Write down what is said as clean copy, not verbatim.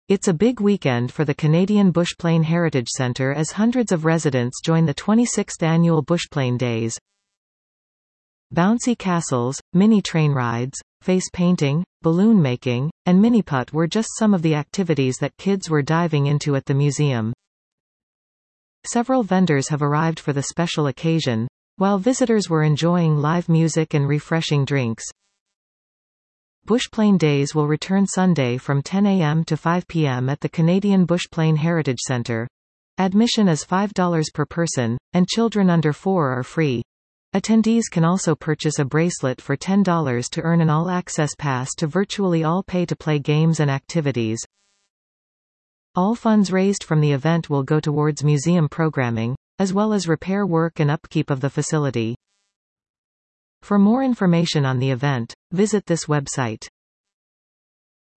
It's a big weekend for the Canadian Bushplane Heritage Centre as hundreds of residents join the 26th annual Bushplane Days. Bouncy castles, mini train rides, face painting, balloon making, and mini-putt were just some of the activities that kids were diving into at the museum. Several vendors have arrived for the special occasion, while visitors were enjoying live music and refreshing drinks. Bushplane Days will return Sunday from 10 a.m. to 5 p.m. at the Canadian Bushplane Heritage Centre. Admission is $5 per person, and children under 4 are free. Attendees can also purchase a bracelet for $10 to earn an all-access pass to virtually all pay-to-play games and activities. All funds raised from the event will go towards museum programming, as well as repair work and upkeep of the facility. For more information on the event, visit this website.